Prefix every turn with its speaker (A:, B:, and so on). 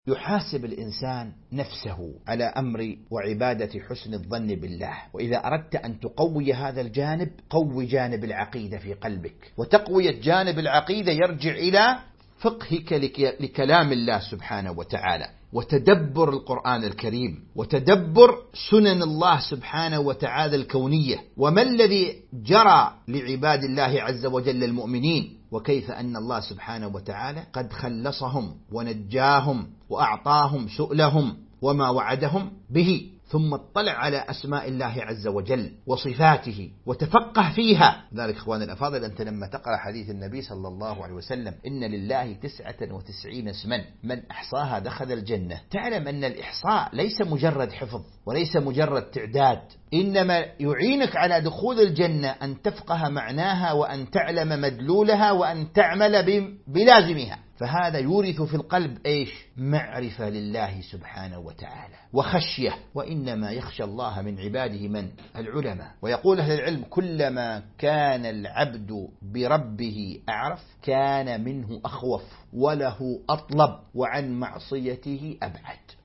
A: يحاسب الإنسان نفسه على أمر وعبادة حسن الظن بالله. وإذا أردت أن تقوي هذا الجانب، قوي جانب العقيدة في قلبك. وتقوية جانب العقيدة يرجع إلى فقهك لكلام الله سبحانه وتعالى، وتدبر القرآن الكريم، وتدبر سنن الله سبحانه وتعالى الكونية، وما الذي جرى لعباد الله عز وجل المؤمنين، وكيف أن الله سبحانه وتعالى قد خلصهم ونجاهم وأعطاهم سؤلهم وما وعدهم به. ثم اطلع على أسماء الله عز وجل وصفاته وتفقه فيها. ذلك إخواني الأفاضل، أنت لما تقرأ حديث النبي صلى الله عليه وسلم إن لله 99 اسما من أحصاها دخل الجنة، تعلم أن الإحصاء ليس مجرد حفظ وليس مجرد تعداد، إنما يعينك على دخول الجنة أن تفقه معناها وأن تعلم مدلولها وأن تعمل بلازمها. فهذا يورث في القلب إيش؟ معرفة لله سبحانه وتعالى وخشية. وإنما يخشى الله من عباده من؟ العلماء. ويقول أهل العلم كلما كان العبد بربه أعرف كان منه أخوف وله أطلب وعن معصيته أبعد.